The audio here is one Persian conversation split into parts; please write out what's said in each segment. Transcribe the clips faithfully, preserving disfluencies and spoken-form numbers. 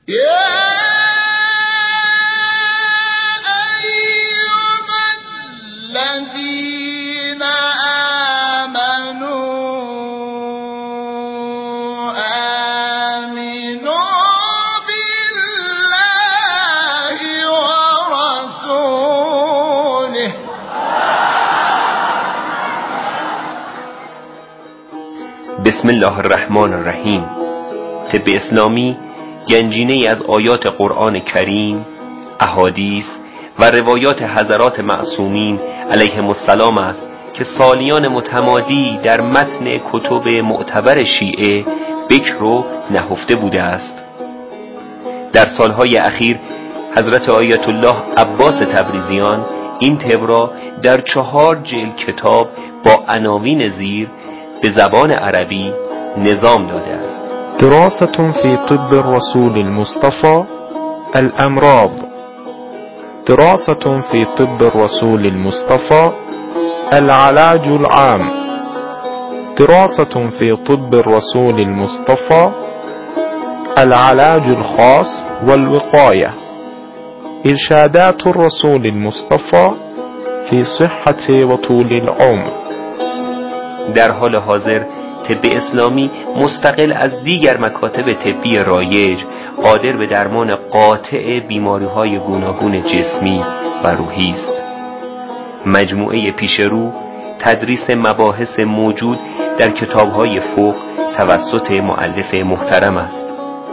بسم الله الرحمن الرحیم. طب اسلامی گنجینه‌ای از آیات قرآن کریم، احادیث و روایات حضرات معصومین علیهم السلام است که سالیان متمادی در متن کتب معتبر شیعه بکر و نهفته بوده است. در سالهای اخیر حضرت آیت الله عباس تبریزیان این طب را در چهار جلد کتاب با عناوین زیر به زبان عربی نظام داده است. دراسة في طب الرسول المصطفى الأمراض. دراسة في طب الرسول المصطفى العلاج العام. دراسة في طب الرسول المصطفى العلاج الخاص والوقاية. إرشادات الرسول المصطفى في صحة وطول العمر. در حال حاضر طب اسلامی مستقل از دیگر مکاتب طبی رایج قادر به درمان قاطع بیماری‌های گوناگون جسمی و روحی است. مجموعه پیشرو تدریس مباحث موجود در کتاب‌های فقه توسط مؤلف محترم است.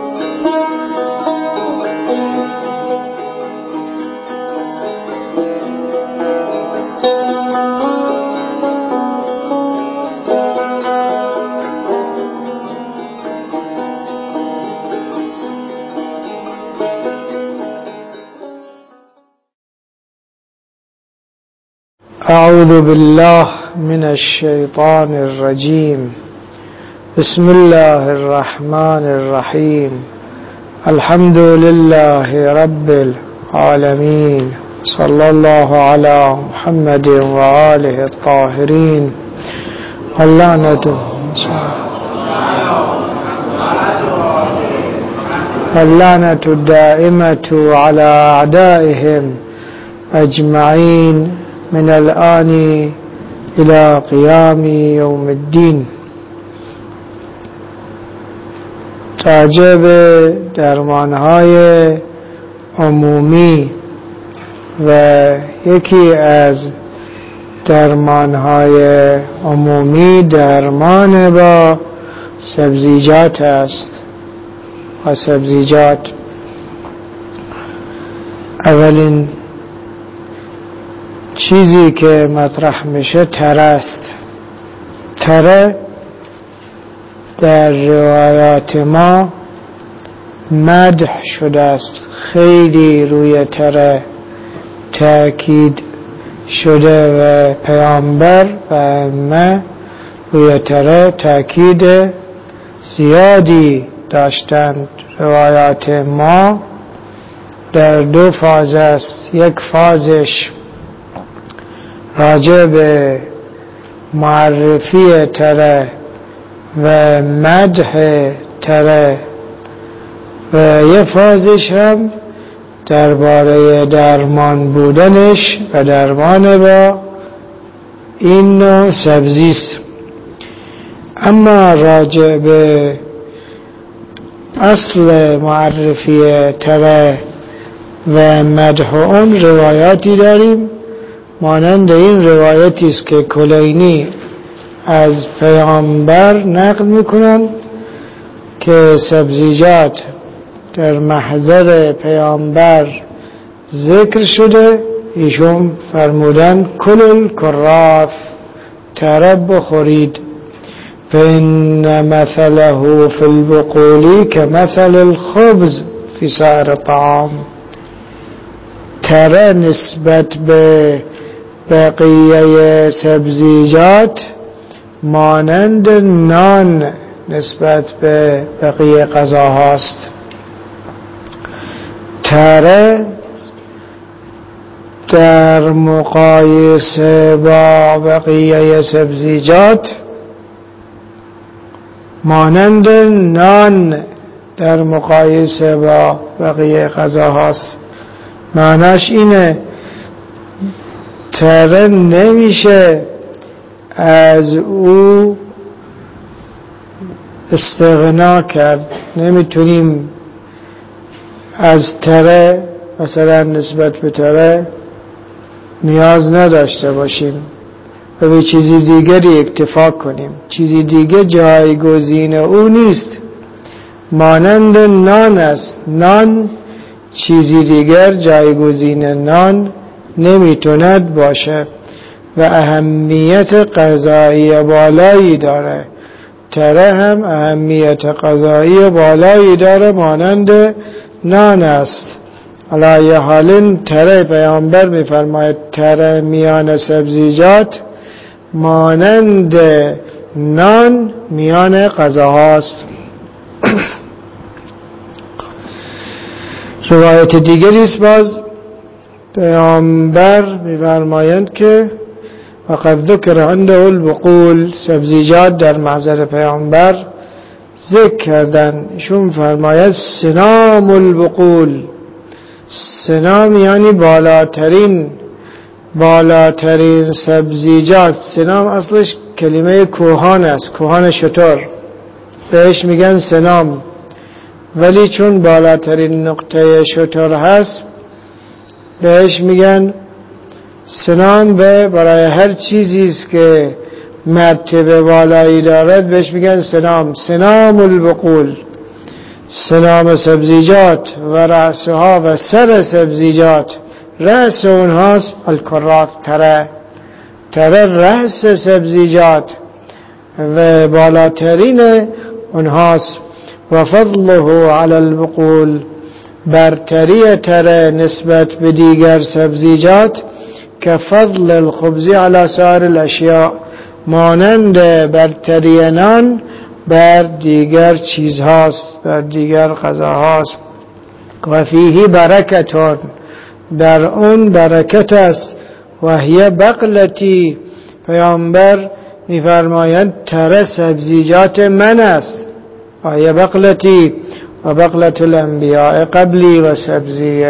أعوذ بالله من الشيطان الرجيم. بسم الله الرحمن الرحيم. الحمد لله رب العالمين. صلى الله على محمد وآله الطاهرين. واللعنة واللعنة الدائمة على أعدائهم أجمعين من الآن إلى قيام يوم الدين. راجع به درمانهای عمومی و یکی از درمانهای عمومی درمان با سبزیجات است. و سبزیجات اولین چیزی که مطرح میشه تره است. تره در روایات ما مدح شده است. خیلی روی تره تاکید شده و پیامبر و ائمه روی تره تاکید زیادی داشتند. روایات ما در دو فاز است. یک فازش راجع به معرفی تره و مدح تره و یه فازش هم درباره درمان بودنش و درمان با این نوع سبزی است. اما راجع به اصل معرفی تره و مدح اون روایاتی داریم، مانند این روایتی است که کلینی از پیامبر نقل میکنند که سبزیجات در محضر پیامبر ذکر شده. ایشون فرمودن کل کراث، تره بخورید، فإن مثله فی البقول كمثل الخبز فی سائر الطعام. تره نسبت به بقیه سبزیجات مانند نان نسبت به بقیه غذاهاست. تره در مقایسه با بقیه سبزیجات مانند نان در مقایسه با بقیه غذاهاست. معناش اینه تره نمیشه از او استغنا کرد. نمیتونیم از تره مثلا نسبت به تره نیاز نداشته باشیم و به چیزی دیگری اکتفا کنیم. چیزی دیگه جایگزین او نیست. مانند نان است. نان چیزی دیگر جایگزین نان نمیتوند باشه و اهمیت غذایی بالایی داره. تره هم اهمیت غذایی بالایی داره مانند نان است. علی حال تره پیامبر میفرماید تره میان سبزیجات مانند نان میان غذاهاست. روایت دیگری است باز پیامبر میفرمایند که وقد ذکر عنده البقول، سبزیجات در محضر پیامبر ذکر کردن. ایشون فرماید سنام البقول. سنام یعنی بالاترین بالاترین سبزیجات. سنام اصلش کلمه کوهان است، کوهان شتر بهش میگن سنام، ولی چون بالاترین نقطه شتر هست بهش میگن سنام. به برای هر چیزی است که مرتبه بالایی دارد بهش میگن سنام. سنام البقول، سنام سبزیجات و رأسها و سر سبزیجات. رأس اونهاست الکرات، تره. تره رأس سبزیجات و بالاترین اونهاست. و فضله علی البقول، برتری تره نسبت به دیگر سبزیجات که فضل الخبز علی سایر الاشیاء، مانند برتری نان بر دیگر چیزهاست، بر دیگر غذاهاست. و فیه برکتون، در اون برکت است. و هی بقلتی، پیامبر میفرمایند تره سبزیجات من است. و هی بقلتی و بقلت الانبیاء قبلی، و سبزی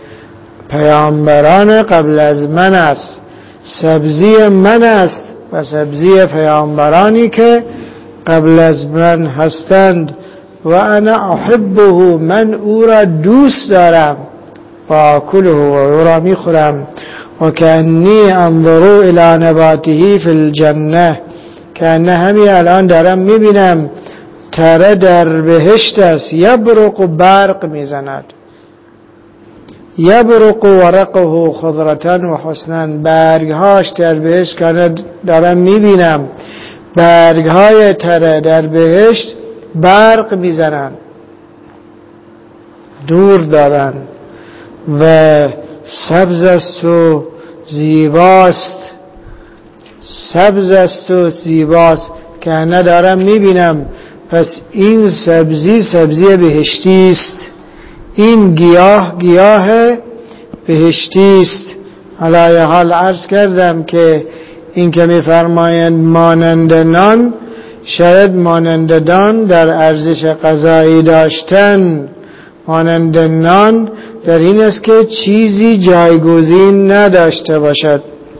پیامبران قبل از من است. سبزی من است و سبزی پیامبرانی که قبل از من هستند. و انا احبه، من او را دوست دارم. و آکله، و او را میخورم. و کانی انظر الی نباته فی الجنه، کانه همی الان دارم میبینم تره در بهشت است. یبرق و برق میزند. یبرق ورقه خضرة و حسنا، برگهاش در بهشت کنه دارم میبینم. برگهای تره در بهشت برق میزنن، دور دارن و سبز است و زیباست. سبز است و زیباست که ندارم میبینم. پس این سبزی سبزی بهشتی است. این گیاه گیاه بهشتی است. علی حال عرض کردم که این که میفرمایند مانند نان، شاید مانند نان در ارزش غذایی داشتن مانند نان در این است که چیزی جایگزین نداشته باشد،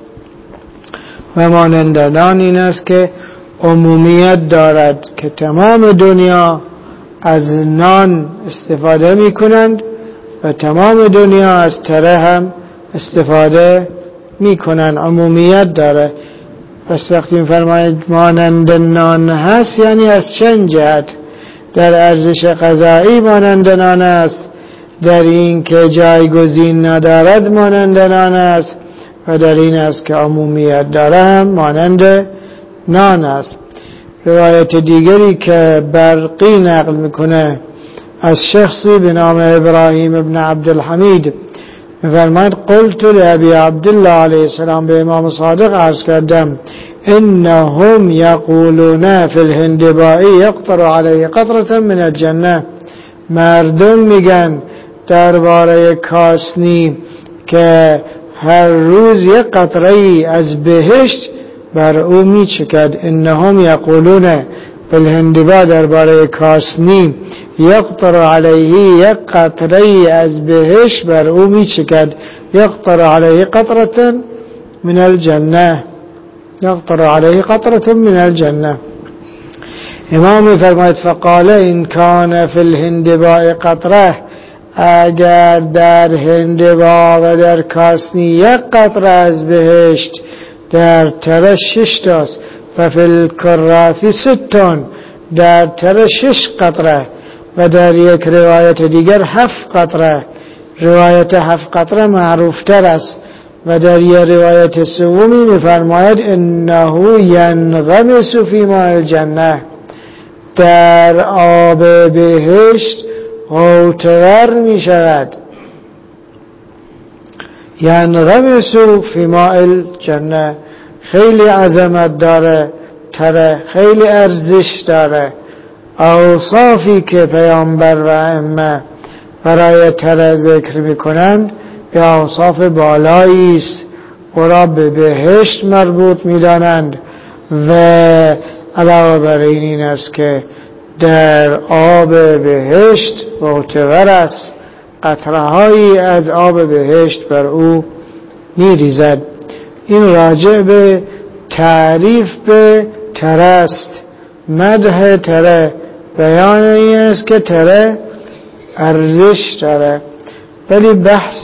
و مانند نان این است که عمومیت دارد که تمام دنیا از نان استفاده می کنند و تمام دنیا از تره هم استفاده می کنند. عمومیت داره. پس وقتی می فرماید مانند نان هست یعنی از چند جهت؟ در ارزش غذایی مانند نان است، در این که جایگزین ندارد مانند نان است، و در این است که عمومیت داره هم مانند نان است. روایت دیگری که برقی نقل میکنه از شخصی به نام ابراهیم ابن عبدالحمید میفرماید قلت لابی عبدالله علیه السلام، به امام صادق عرض کردم انهم یقولون فی الهندبائی یقطر علیه قطرة من الجنه، مردم میگن درباره کاسنی که هر روز یک قطره ای از بهشت بر او میچکد. انهم یقولون، الهندبا درباره کاسنی یقطر علیه یک قطره از بهشت بر او میچکد. یقطر علیه قطره من الجنه، یقطر علیه قطره من الجنه. امام فرماید فقال این کان فی الهندباء قطره، اگر در هندبا و در کاسنی یک قطره از بهشت در تره شش تاست، ففی الکراث ستون، در تره شش قطره، و در یک روایت دیگر هفت قطره. روایت هفت قطره معروفتر است و در یک روایت سومی می‌فرماید انه ینغمس فی ماء الجنه، در آب بهشت غوطه‌ور می شود. ینغمس فی ماء الجنه، خیلی عظمت داره تره، خیلی ارزش داره. اوصافی که پیامبر و ائمه برای تره ذکر میکنند به اوصاف بالایی است، او را به بهشت مربوط میدانند و علاوه بر این این است که در آب بهشت غوطه‌ور است، قطره‌هایی از آب بهشت بر او میریزد. این راجع به تعریف به تره است، مدح تره، بیان این است که تره ارزش داره. ولی بحث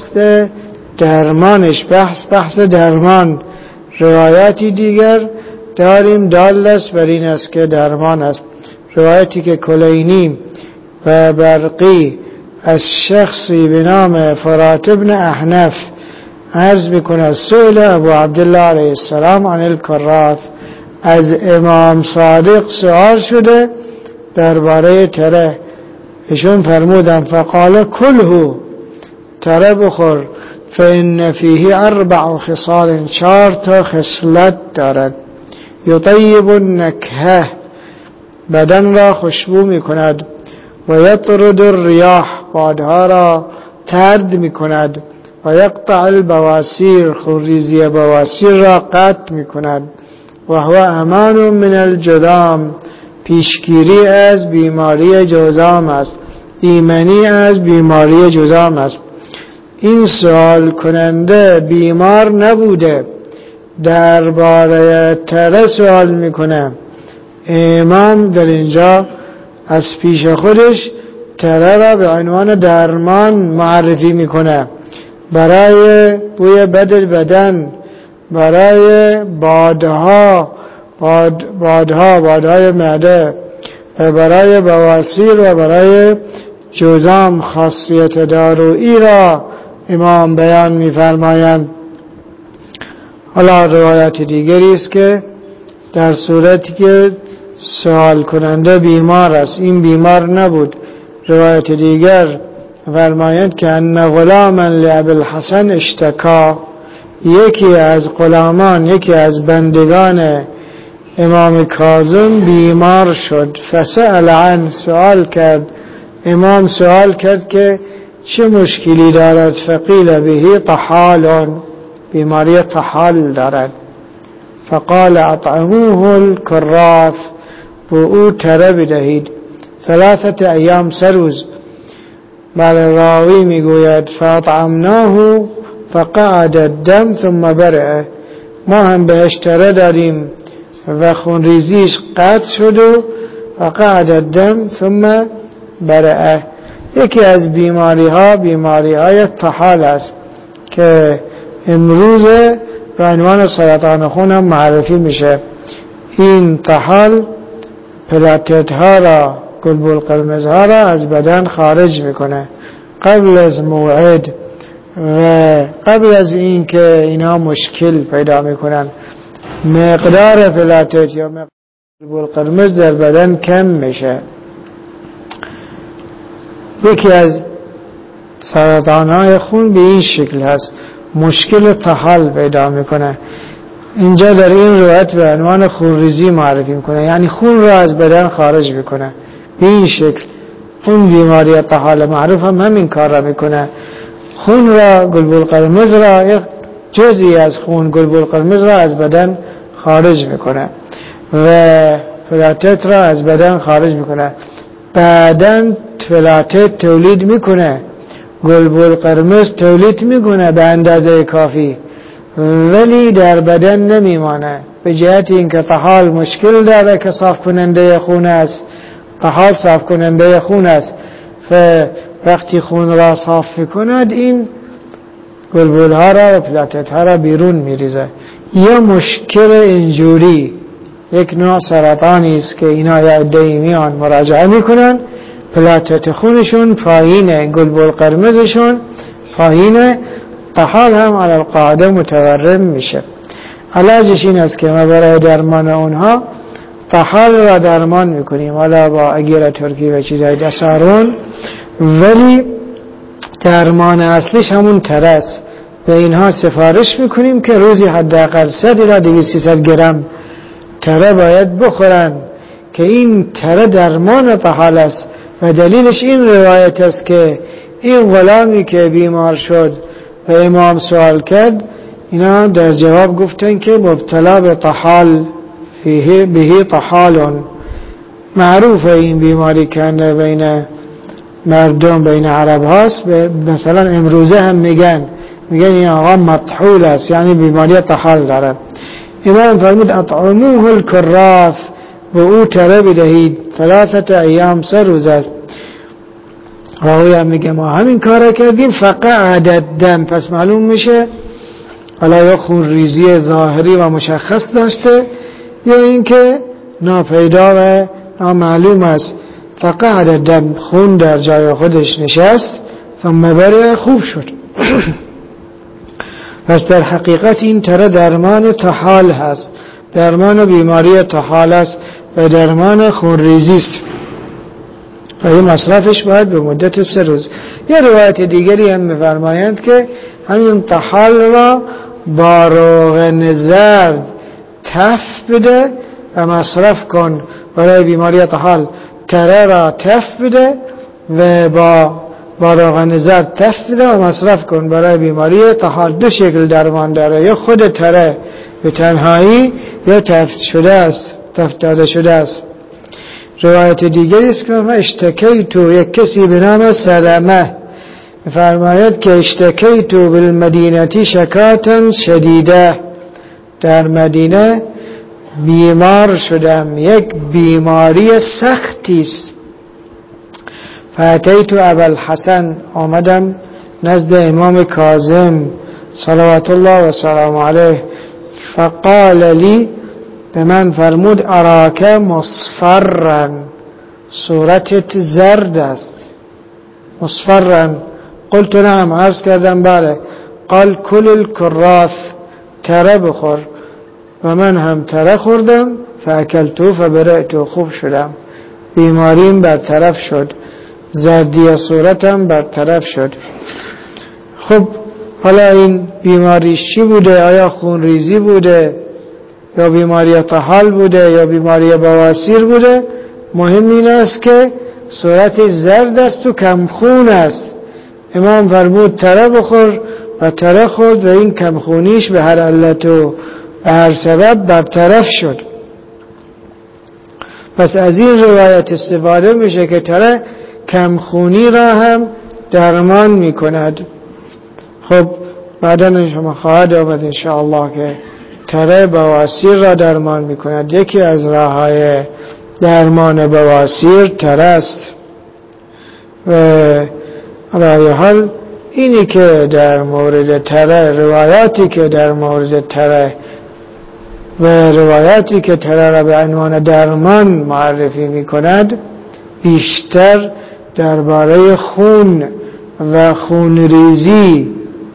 درمانش، بحث بحث درمان، روایاتی دیگر داریم دال است بر این است که درمان است. روایتی که کلینی و برقی از شخصی به نام فرات ابن احنف عرض میکنه سئل ابو عبدالله علیه السلام عن الکراث، از امام صادق سوال شده درباره تره، ایشون فرمودن فقال کلهو، تره بخور، فإن فیه اربع خصال، چهار تا خصلت دارد. یطیب النکهه، بدن را خوشبو می کند، و یطرد الریاح، بادها را ترد می کند، و یقطع البواسیر، خونریزی بواسیر را قطع می کند، و هو امان من الجذام، پیشگیری از بیماری جذام است، ایمنی از بیماری جذام است. این سوال کننده بیمار نبوده، درباره تره سوال میکنه. امام در اینجا از پیش خودش تره را به عنوان درمان معرفی میکنه، برای بوی بد بدن، برای بادها باد بادها بادهای معده و برای بواسیر و برای جذام خاصیت دارویی را امام بیان می‌فرمایند. حالا روایت دیگری است که در صورتی که سوال کننده بیمار است، این بیمار نبود. روایت دیگر فرمایند که ان غلاما لابی الحسن اشتکا، یکی از غلامان، یکی از بندگان امام کاظم بیمار شد، فسأل عن، سوال کرد، امام سوال کرد که چه مشکلی دارد؟ فقیل به طحال، بیماری طحال دارد. فقال اطعموه الکراث، به او تره بدهید، ثلاثت ایام، سه روز. بل راوی میگوید فاطعمناه فقعد الدم ثم برئه، ما هم بهش تره داریم و خونریزیش قطع شد و فقعد الدم ثم برئه. یکی از بیماری ها بیماری های طحال است که امروز به عنوان سرطان خون هم معرفی میشه. این طحال پلاتت ها را، گلبول قرمز ها را از بدن خارج میکنه قبل از موعد و قبل از این که اینا مشکل پیدا میکنن. مقدار پلاتت یا مقدار گلبول قرمز در بدن کم میشه. یکی از سرطان‌های خون به این شکل هست، مشکل طحال پیدا میکنه. اینجا در این روایت به عنوان خونریزی معرفی میکنه، یعنی خون را از بدن خارج میکنه به این شکل. اون بیماری طحال معروف هم همین کار را میکنه، خون را، گلبول قرمز را، یک جزئی از خون گلبول قرمز را از بدن خارج میکنه و پلاتت را از بدن خارج میکنه. بعدن پلاتت تولید میکنه، گلبول قرمز تولید میکنه به اندازه کافی، ولی در بدن نمیمانه، به جهت اینکه طحال مشکل داره که صاف کننده خون است. طحال صاف کننده خون است، وقتی خون را صاف کند این گلبول ها را و پلاتت ها را بیرون میریزه. یا مشکل اینجوری، یک نوع سرطانی است که اینا یا عده‌ای میان مراجعه میکنن، پلاتت خونشون پایینه، گلبول قرمزشون پایینه، طحال هم علی القاعده متورم میشه. علاجش این است که ما برای درمان اونها طحال را درمان میکنیم، حالا با اگیر ترکی و چیزای دسارون، ولی درمان اصلیش همون تره است. به اینها سفارش میکنیم که روزی حداقل صد تا دویست سیصد گرم تره باید بخورن، که این تره درمان طحال است. و دلیلش این روایت است که این غلامی که بیمار شد و امام سوال کرد، اینا در جواب گفتن که مبتلا به طحال، فیه بهی طحالون، معروف این بیماری کنه بین مردم، بین عرب هاست. مثلا امروزه هم میگن میگن این آقا مطحول است، یعنی بیماری طحال داره. امام فرمود اطعموه الکراث، به او تره بدهید ثلاثت ایام، سه روزه. راوی هم میگه ما همین کار کردیم فقعد الدم، پس معلوم میشه حالا یا خون ریزی ظاهری و مشخص داشته یا اینکه ناپیدا و نامعلوم است. فقعد الدم، خون در جای خودش نشست، ثم بره، خوب شد. پس در حقیقت این تره درمان طحال هست، درمان بیماری طحال است و درمان خونریزی است و این مصرفش باید به مدت سه روز. یه روایت دیگری هم می‌فرمایند که همین طحال را با روغن زرد تف بده و مصرف کن. برای بیماری طحال تره را تف بده و با با روغن زرد تف بده و مصرف کن. برای بیماری طحال دو شکل درمان داره، یا خود تره به تنهایی یا تفت شده است، تفت داده شده است. روایت دیگری است که ما اشتکیتو، یک کسی به نام سلمه فرماید که اشتکیتو بالمدینتی شکاتا شدیده، در مدینه بیمار شدم، یک بیماری سختی است. فاتیت ابا الحسن، آمدم نزد امام کاظم صلوات الله و سلام علیه، فقال لی، به من فرمود اراک مصفرا، صورتت زرد است. مصفرا، قلت نعم، عرض کردم بله. قال کل الکراث، تره بخور. و من هم تره خوردم، فاکلتو فبرئتو، خوب شدم، بیماریم برطرف شد، زردی صورتم برطرف شد. خب حالا این بیماری چی بوده؟ آیا خونریزی بوده یا بیماری طحال بوده یا بیماری بواسیر بوده؟ مهم این است که صورت زرد است و کمخون است. امام فرمود تره بخور و تره خورد و این کمخونیش به هر علت و به هر سبب برطرف شد. پس از این روایت استفاده میشه که تره کمخونی را هم درمان میکند. خب بعدا شما خواهد آمد انشاءالله که تره بواسیر را درمان میکند. یکی از راههای درمان بواسیر تره است. و علی حال اینی که در مورد تره، روایاتی که در مورد تره و روایاتی که تره را به عنوان درمان معرفی میکند بیشتر درباره خون و خونریزی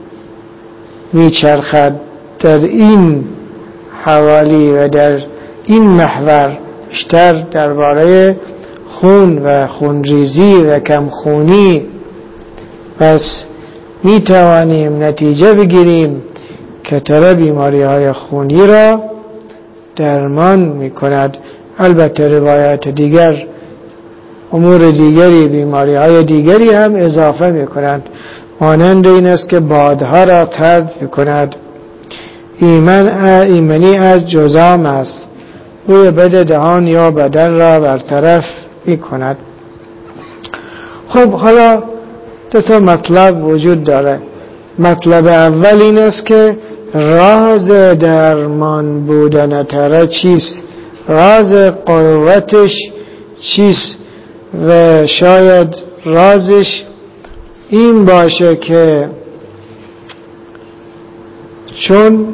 میچرخد. در این حوالی و در این محور بیشتر درباره خون و خونریزی و کمخونی. پس می توانیم نتیجه بگیریم که تره بیماری های خونی را درمان می کند. البته روایات دیگر امور دیگری، بیماری های دیگری هم اضافه می کنند. مانند این است که بادها را طرد می کند. ایمن ایمنی از جذام است. بوی بد دهان یا بدن را برطرف می کند. خب حالا دو تا مطلب وجود داره. مطلب اول این است که راز درمان بودن تره چیست، راز قوتش چیست، و شاید رازش این باشه که چون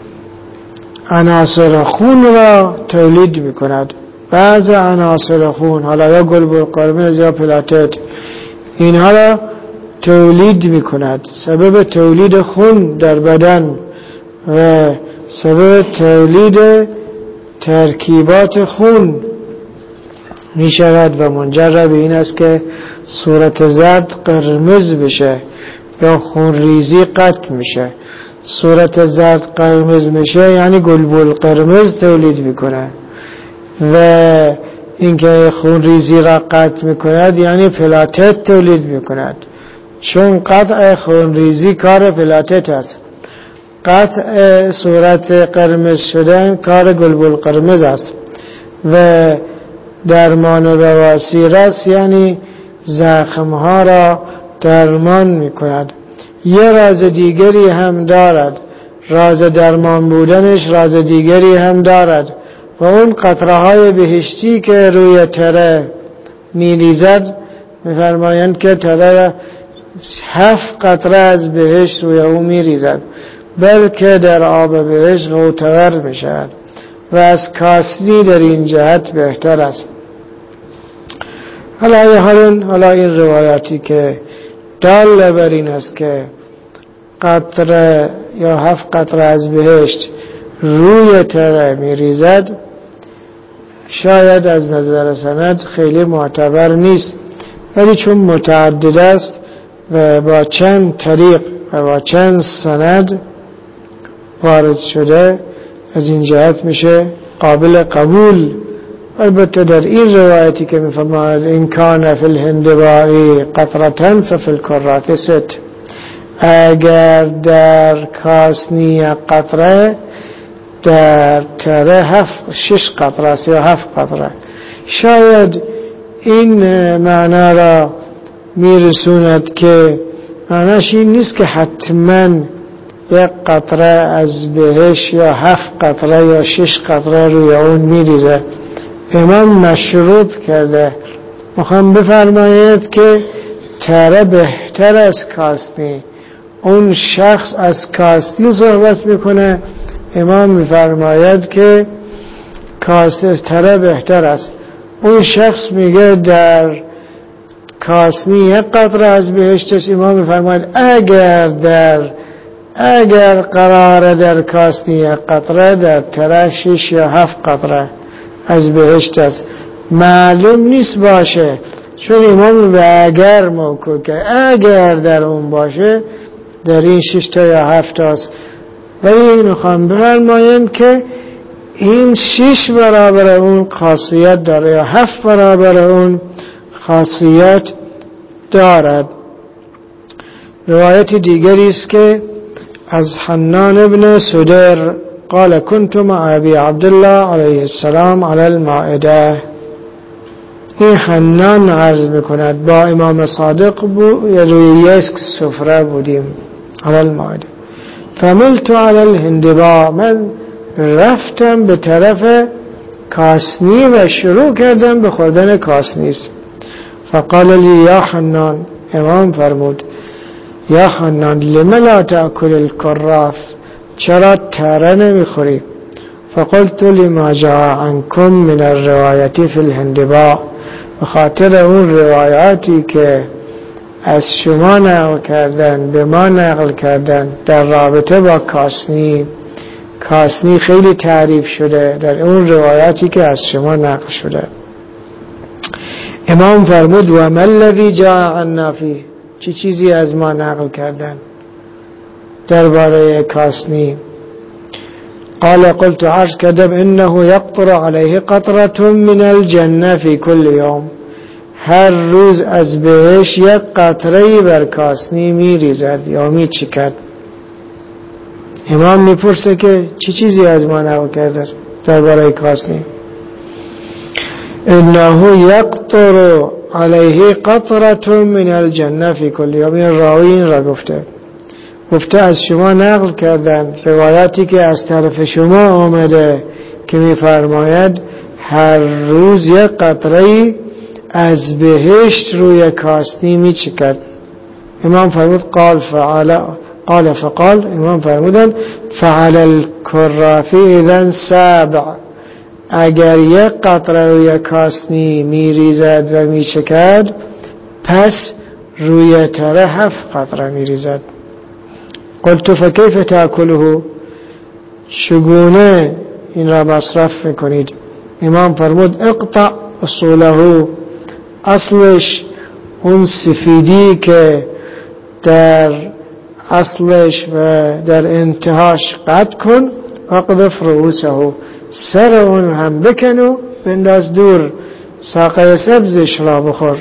عناصر خون را تولید میکند، بعض عناصر خون، حالا یا گلبول قرمز یا پلاتت، اینها را تولید میکند، سبب تولید خون در بدن و سبب تولید ترکیبات خون می شود و منجر به این است که صورت زرد قرمز بشه یا خون ریزی قطع میشه. صورت زرد قرمز میشه یعنی گلبول قرمز تولید میکنه، و اینکه خون ریزی را قطع میکند یعنی پلاتت تولید میکند، چون قطع خون ریزی کار پلاتت است، قطع صورت قرمز شدن کار گلبول قرمز است. و درمان بواسیر است یعنی زخمها را درمان میکند. یه راز دیگری هم دارد، راز درمان بودنش راز دیگری هم دارد، و اون قطره های بهشتی که روی تره میریزد، میفرمایند که تره هفت قطره از بهشت روی او میریزد، بلکه در آب بهشت غوطه‌ور میشود و از کاسنی در این جهت بهتر است. حالا حالا حالا این روایاتی که دال بر این است که قطره یا هفت قطره از بهشت روی تره میریزد، شاید از نظر سند خیلی معتبر نیست، ولی چون متعدد است و با چند طریق و با چند سند وارد شده، از این جهت میشه قابل قبول. البته در این روایتی که میفرماید این کان فی الهندبائی قطرتن ففی الکرات ست، اگر در کاسنی قطره، در تره هفت شش قطره است یا هفت قطره. شاید این معنا را میرسوند که معناش این نیست که حتما یک قطره از بهش یا هفت قطره یا شش قطره روی اون میریزه. امام مشروط کرده، میخوام بفرماید که تره بهتر از کاسنی. اون شخص از کاسنی صحبت میکنه، امام میفرماید که کاسه تره بهتر است. اون شخص میگه در کاسنی یک قطره از بهشت است، امام میفرماید اگر در اگر قرار در کاسنی یک قطره، در تره شش یا هفت قطره از بهشت است. معلوم نیست باشه، چون امام به اگر موکول که اگر در اون باشه در این شش تا یا هفت است. ولی میخوام بفرمایم که این شش برابر اون خاصیت داره یا هفت برابر اون خاصیت دارد. روایت دیگری است که از حنان ابن سدر قال كنت مع ابي عبد الله علیه السلام على المائده. این حنان عرض میکند با امام صادق بود روی یک سفره بودیم على المائده، فملت على الهندباء، من رفتم به طرف کاسنی و شروع کردم به خوردن کاسنی. فقال لی یا حنان، امام فرمود یا حنان لما لا تأكل الكراث، چرا تره نمیخوری؟ فقلت لما جاء عنكم من الروایتی فی الهندباء، بخاطر اون روایاتی که از شما نقل کردن به ما نقل کردن در رابطه با کاسنی. کاسنی خیلی تعریف شده در اون روایاتی که از شما نقل شده. امام فرمود و ما الذی جاء عنا فیه، چی چیزی از ما نقل کردن درباره کاسنی؟ قال قلت عرض کردم انه یقطر علیه قطره من الجنه فی کل یوم، هر روز از بهش یک قطره بر کاسنی میریزد یا میچکد. امام میپرسه که چی چیزی از ما نقل کرده درباره کاسنی؟ انه یقطر علیه قطرة من الجنه فی کل یوم. راوی این را گفته گفته از شما نقل کردن روایاتی که از طرف شما آمده که می‌فرماید هر روز یک قطره‌ای از بهشت روی کاسنی می‌چکد. امام فرمود قال فعل قال فقال امام فرمودن فعل الکراث اذن سبع. اگر یک قطره روی کاسنی میریزد و میچکد پس روی تره هفت قطره میریزد. قلت فکیف تاکله؟ چگونه این را مصرف میکنید؟ امام فرمود اقطع اصوله، اصلش اون سفیدی که در اصلش و در انتهاش قطع کن، اقذف رؤوسه، سر اون هم بکن و بنداز دور، ساقه سبزش را بخور.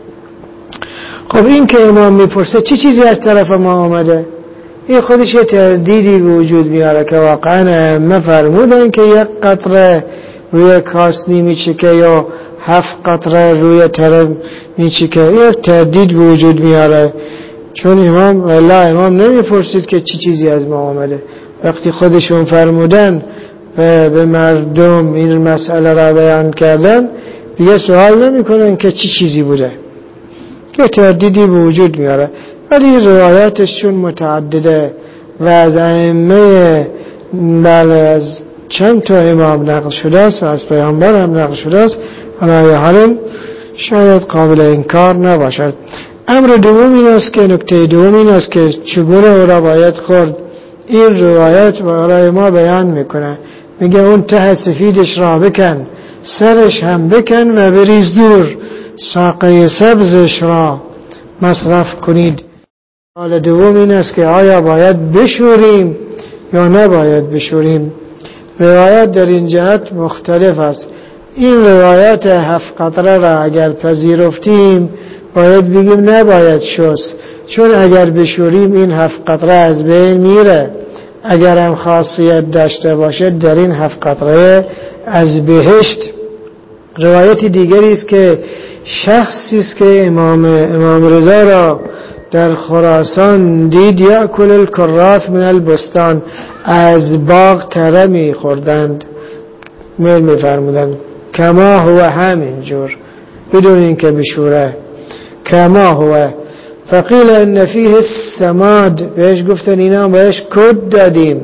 خب این که امام میپرسه چی چیزی از طرف ما آمده، این خودش یه تردیدی به وجود میاره که واقعا مفرمودن که یک قطره روی کاسنی میچکه یا هفت قطره روی تره میچکه، یک تردید به وجود میاره. چون امام والله امام نمیپرسید که چی چیزی از ما آمده. وقتی خودشون فرمودن و به مردم این مسئله را بیان کردن دیگه سوال نمیکنن که چی چیزی بوده، که تردیدی به وجود میاره. ولی روایاتش چون متعدده و از ائمه بله از چند تا امام نقل شده است و از پیامبر هم نقل شده است، علی حال شاید قابل انکار نباشد. امر دوم این است که نکته دوم این است که چگونه او را باید خورد. این روایات برای ما بیان میکنه، میگه اون ته سفیدش را بکن، سرش هم بکن و بریز دور، ساقه سبزش را مصرف کنید. حال دوم این است که آیا باید بشوریم یا نباید بشوریم. روایات در این جهت مختلف است. این روایات هفت قطره را اگر پذیرفتیم باید بگیم نباید شست، چون اگر بشوریم این هفت قطره از بین میره. اگر هم خاصیت داشته باشه در این هفت قطره از بهشت. روایت دیگری است که شخصی است که امام امام رضا را در خراسان دید یاکل الکراث من البستان، از باغ تره می خوردند، میل می فرمودند کما هو همین جور بدون اینکه بشوره، کما هو. فقیل ان فیه السماد، بهش گفتن اینا بهش کد دادیم،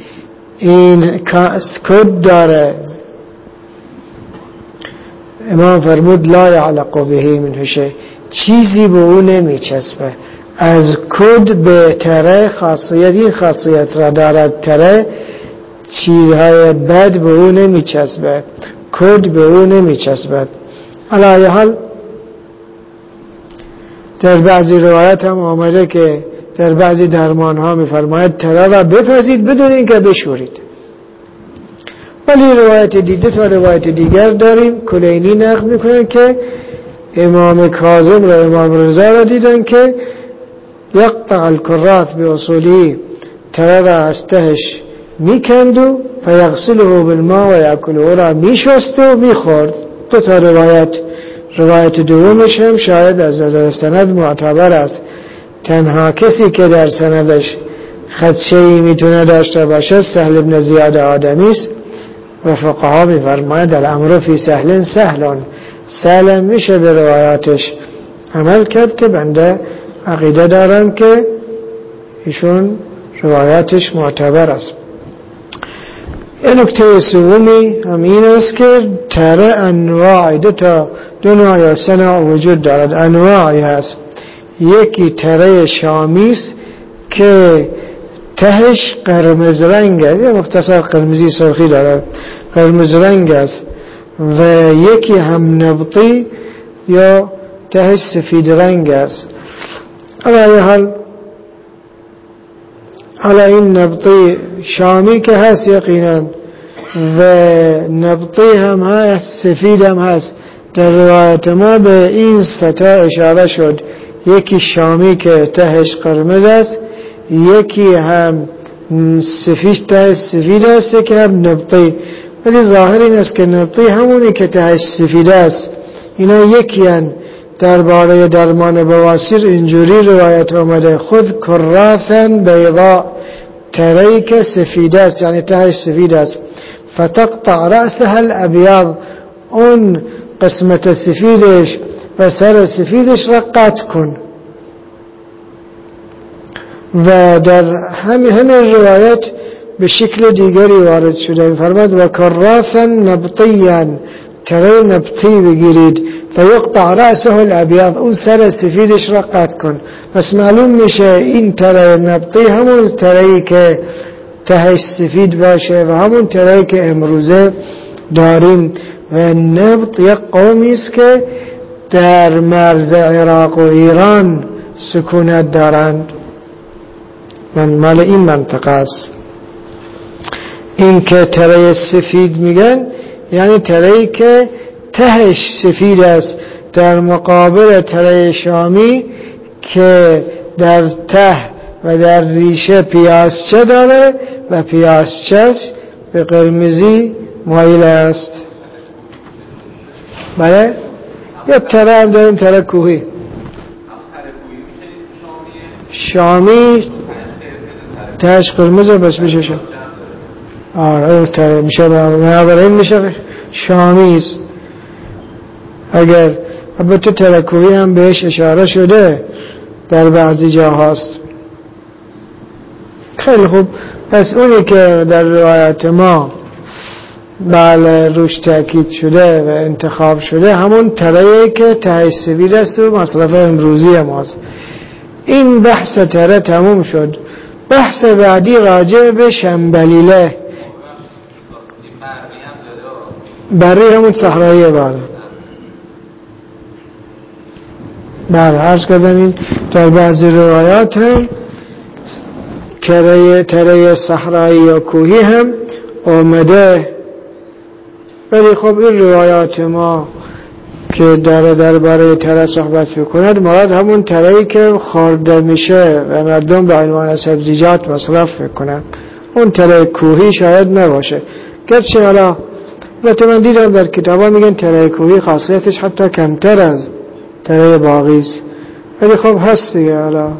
این کد داره. امام فرمود لا یعلق به منه شیء، چیزی به او نمی چسبه. از کد بهتره، خاصیت این خاصیت را دارد تره، چیزهای بد به او نمی چسبه، کد به او نمی چسبه. علی حال در بعضی روایت هم آمده که در بعضی درمان ها می فرماید تره را بپزید بدون اینکه بشورید. ولی روایت دیده تا روایت دیگر داریم. کلینی نقل میکنه که امام کاظم و امام رضا را دیدن که یقطع الکراث به اصولی، تره را از تهش میکند و فیغسله بالماء و یاکله، را میشست و میخورد. دو تا روایت. روایت دومش هم شاید از نظر سند معتبر است. تنها کسی که در سندش خدشه‌ای میتونه داشته باشه سهل بن زیاد آدمی است و فقها می‌فرمایند الامر فی سهل سهلون، سهل میشه به روایاتش عمل کرد که بنده عقیده دارم که ایشون روایاتش معتبر است. این نکته سومی همین است که تره انواع دو تا دو نوع یا سه نوع وجود دارد. انواعی هست، یکی تره شامی است که تهش قرمز رنگ است، یا مختصر قرمزی سرخی دارد، قرمز رنگ است. و یکی هم نبطی یا تهش سفید رنگ است. علی حال علی این نبطی شامی که هست یقینا و نبطی هم هست، سفید هم هست. در روایت ما به این ستا اشاره شد، یکی شامی که تهش قرمز است، یکی هم سفید تهش سفید است، که هم نبطی. ولی ظاهر این است که نبطی همونی که تهش سفید است. اینا یکی هن. درباره درمان بواسیر اینجوری روایت آمده خود کراثن بیضا، تره‌ای که سفید است یعنی تهش سفید است، فتقطع رأسها الابیض، اون قسمت سفیدش و سر سفیدش را قطع کن. و در همین همین روایت به شکل دیگری وارد شده، فرمود و کراثا نبطیا، تره نبطی بگیرید، فیقطع رأسه الابیض، اون سر سفیدش را قطع کن. پس معلوم میشه این تره نبطی همون ترهی که تهش سفید باشه و همون ترهی که امروزه داریم. و نبط یک قومی است که در مرز عراق و ایران سکونت دارند، من مال این منطقه است. این که تره سفید میگن یعنی ترهی که تهش سفید است، در مقابل تره شامی که در ته و در ریشه پیاسچه داره و پیاسچهش به قرمزی مایل است. بله؟ یه تره هم داریم، تره کوهی. شامی تهش قرمزه بس بشه شم. آره تره میشه، بنابراین میشه شامیست. اگر البته تره کوهی هم بهش اشاره شده در بعضی جاهاست. خیلی خوب. پس اونی که در روایت ما بله روش تأکید شده و انتخاب شده همون تره‌ای که تهش سفید است و مصرف امروزی ماست. این بحث تره تموم شد. بحث بعدی راجع به شنبلیله. بری همون صحراییه. بله بله عرض کردم این در بعضی روایات هم تره تره صحرایی یا کوهی هم آمده، ولی خب این روایات ما که در درباره تره صحبت میکند مراد همون تره‌ای که خورده میشه و مردم به عنوان سبزیجات مصرف میکنن. اون تره کوهی شاید نباشه، گرچه حالا البته من دیدم در کتابا میگن تره کوهی خاصیتش حتی کمتر از تره باقی است، ولی خب هست دیگه. حالا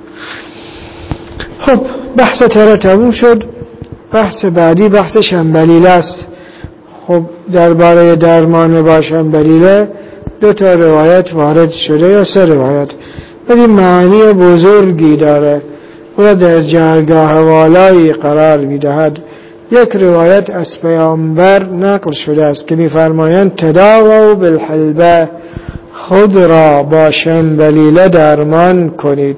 خب بحث تره تموم شد. بحث بعدی بحث شنبلیله است. خب درباره درمان با شنبلیله دو تا روایت وارد شده یا سه روایت، ولی معنی بزرگی داره و در جایگاه والایی قرار میدهد. یک روایت از پیامبر نقل شده است که میفرمایند تداووا بالحلبه، خود را با شنبلیله درمان کنید.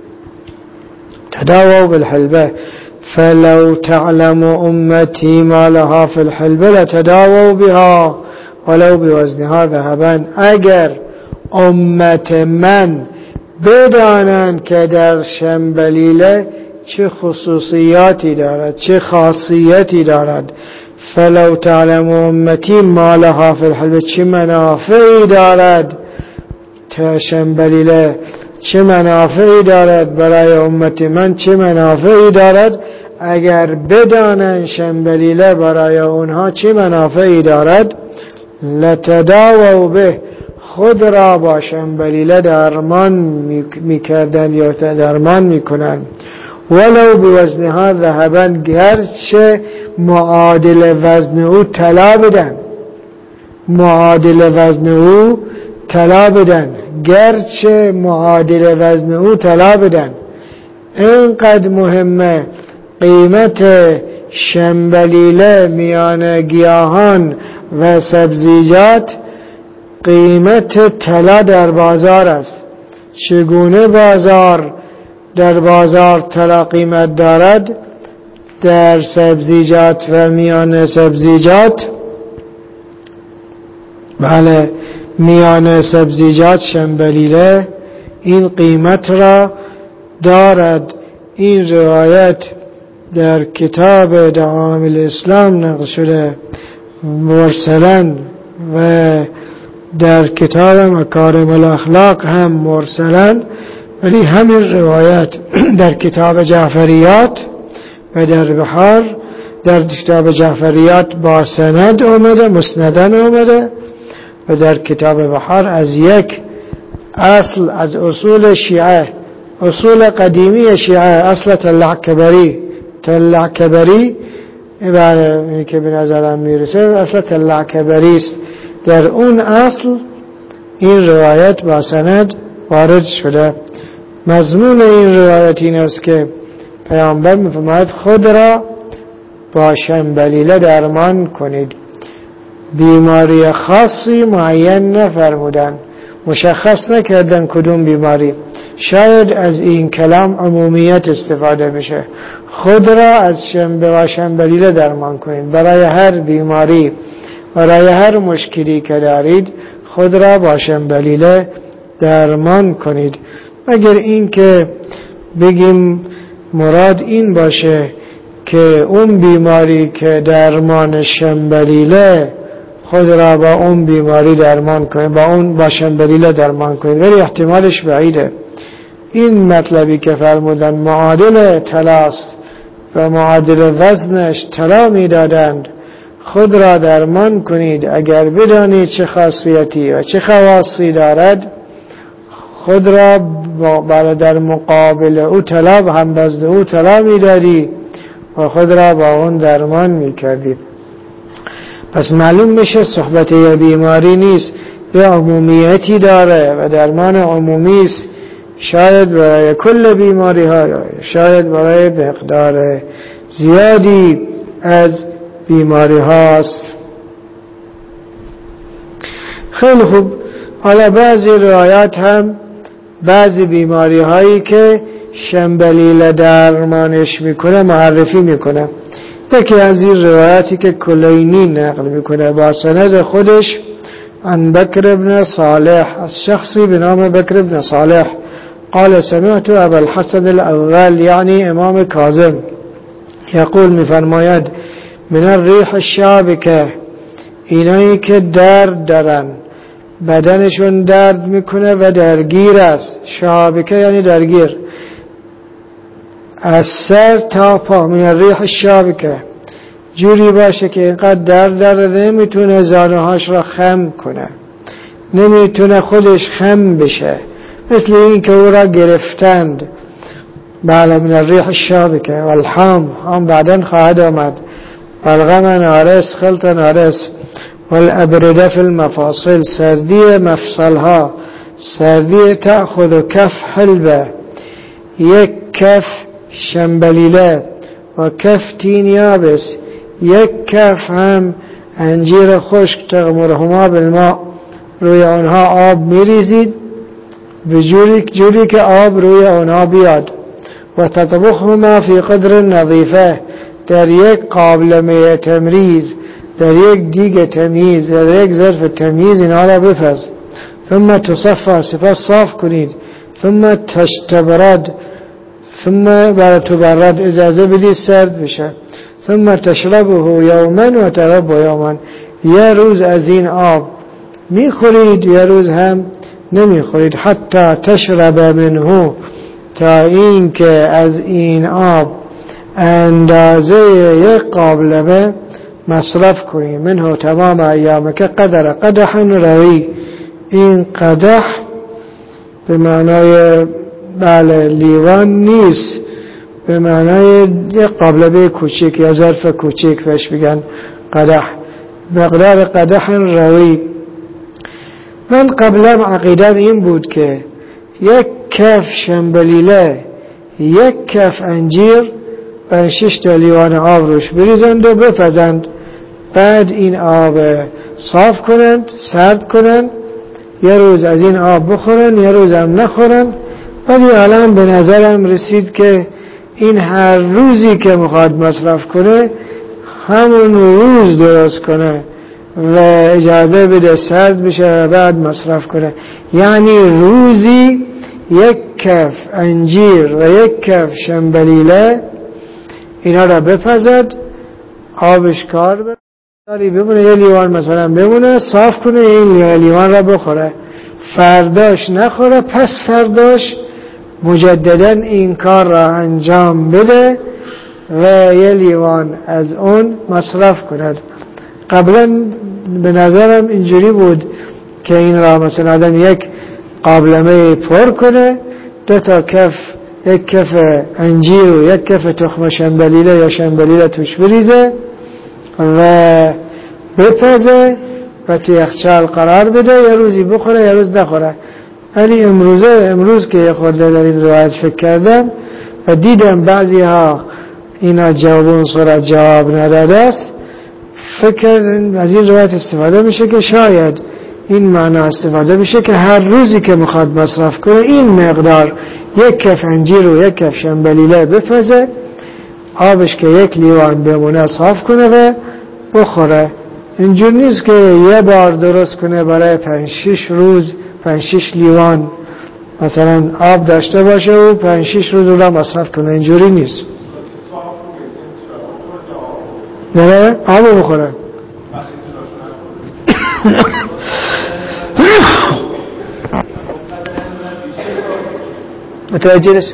تداووا بالحلبه فلو تعلم امتی ما لها فی الحلبه لتداووا بها ولو بوزنها ذهبا. اگر امت من بدانند که در شنبلیله چه خصوصیاتی دارد، چه خاصیتی دارد، فلو تعلم امتی ما لها فی الحلبه، چه منافعی دارد شنبلیله، چه منافعی دارد برای امت من، چه منافعی دارد، اگر بدانن شنبلیله برای اونها چه منافعی دارد، لتداووا به، خود را با شنبلیله درمان میکردن یا درمان میکنن. ولو بوزنها ذهبا، گرچه معادل وزن او طلا بدن، معادل وزن او طلا بدن، گرچه معادل وزن او طلا بدن. اینقدر مهمه قیمت شنبلیله میان گیاهان و سبزیجات، قیمت طلا در بازار است. چگونه بازار در بازار طلا قیمت دارد، در سبزیجات و میان سبزیجات، بله میان سبزیجات شنبلیله این قیمت را دارد. این روایت در کتاب دعائم الاسلام نقل شده مرسلا و در کتاب مکارم الاخلاق هم مرسلا، ولی همین روایت در کتاب جعفریات و در بحار در کتاب جعفریات با سند آمده، مسندن آمده، و در کتاب بحار از یک اصل از اصول شیعه، اصول قدیمی شیعه، اصل طلع کبری طلع کبری این که به نظرم میرسه اصل طلع کبری است. در اون اصل این روایت با سند وارد شده. مضمون این روایت این است که پیامبر میفرماید خود را با شنبلیله درمان کنید. بیماری خاصی معین نفرمودن، مشخص نکردن کدوم بیماری. شاید از این کلام عمومیت استفاده بشه. خود را از شنبه شنبلیله درمان کنید. برای هر بیماری، برای هر مشکلی که دارید خود را با شنبلیله درمان کنید. مگر این که بگیم مراد این باشه که اون بیماری که درمان شنبلیله خود را با اون بیماری درمان کنید، با اون با شنبلیله درمان کنید، ولی احتمالش بعیده. این مطلبی که فرمودن معادل طلاست و معادل وزنش طلا میدادند، خود را درمان کنید اگر بدانید چه خاصیتی و چه خواصی دارد، خود را در مقابل او طلا هم بزد او طلا میدادی و خود را با اون درمان میکردید. پس معلوم میشه صحبت یه بیماری نیست، یه عمومیتی داره و درمان عمومی است، شاید برای کل بیماری ها، شاید برای مقدار زیادی از بیماری هاست. خیلی خوب. حالا بعضی روایات هم بعضی بیماری هایی که شنبلیله درمانش میکنه معرفی میکنه. یکی از این روایاتی که کلینی نقل میکنه با سند خودش عن بکر ابن صالح، از شخصی به نام بکر ابن صالح قال سمعت ابا الحسن الاول یعنی امام کاظم یقول میفرماید من الریح الشابکه، اینایی که درد دارن، بدنشون درد میکنه و درگیر است. شابکه یعنی درگیر، از سر تا پا. من الریح الشابکه جوری باشه که اینقدر درد داره نمیتونه زانوهاش را خم کنه، نمیتونه خودش خم بشه، مثل این که او را گرفتند. بله، من الریح الشابکه والحام، هم بعدن خواهد آمد. والغم نارس خلط نارس والابرده فی المفاصل، سردی مفصلها، سردی تأخذ کف حلبه، یک کف شنبلیله و کف تین یابس، یک کف هم انجیر خشک تغمرهما بالماء، روی آنها آب میریزید به جوری, جوری که آب روی آنها بیاد. و تطبخهما فی قدر نظیفه، در یک قابلمه تمریز، در یک دیگ تمیز، در یک ظرف تمیز اینا را بپز. ثم تصفى، سپس صاف کنید. ثم تشتبرد، ثم برای تبرد اجازه بدید سرد بشه. ثم تشربه یوما و تربه یوما، یه روز از این آب میخورید یه روز هم نمیخورید. حتی تشرب منه، تا این که از این آب اندازه یک قابلمه مصرف کنید. منه تمام ایام که قدر قدح روی، این قدح به معنای بله لیوان نیست، به معنای یک قابلمه کوچیک یا ظرف کوچیک بهش بگن قدح. مقدار قدح روی. من قبلا عقیدم این بود که یک کف شنبلیله، یک کف انجیر و شش تا لیوان آب روش بریزند و بپزند، بعد این آب صاف کنند، سرد کنند، یه روز از این آب بخورن یه روز هم نخورن. ولی الان به نظرم رسید که این هر روزی که میخواد مصرف کنه همون روز درست کنه و اجازه بده سرد بشه و بعد مصرف کنه. یعنی روزی یک کف انجیر و یک کف شنبلیله اینا را بپزد، آبش کار بره بمونه، یه لیوان مثلا بمونه، صاف کنه، این لیوان را بخوره، فرداش نخوره، پس فرداش مجددا این کار را انجام بده و یه لیوان از اون مصرف کند. قبلا به نظرم اینجوری بود که این را مثلا آدم یک قابلمه پر کنه، دو تا کف، یک کف انجیر و یک کف تخم شنبلیله یا شنبلیله توش بریزه و بپزه و تو یخچال قرار بده، یه روزی بخوره یه روز نخوره. ولی امروزه امروز که یه خورده در این روایت فکر کردم و دیدم بعضی ها اینا جواب اون صورت جواب نداده است، فکر از این روایت استفاده میشه که شاید این معنا استفاده میشه که هر روزی که میخواد مصرف کنه این مقدار یک کف انجیر و یک کف شنبلیله بپزه، آبش که یک لیوان بمونه صاف کنه و بخوره. اینجور نیست که یه بار درست کنه برای پنج شش روز پنج شش لیوان مثلا آب داشته باشه و پنج شش روز رو مصرف کنه. اینجوری نیست. نه آب بخوره. متوجه نیست؟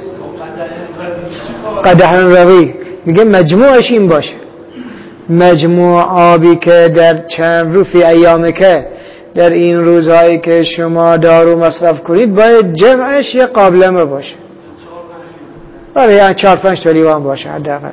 قدح روی میگه مجموعش این باشه، مجموع آبی که در چند روز فی ایامه که در این روزهایی که شما دارو مصرف کنید باید جمعش یه قابلمه باشه، برای یعنی چهار پنج تا لیوان باشه حداقل.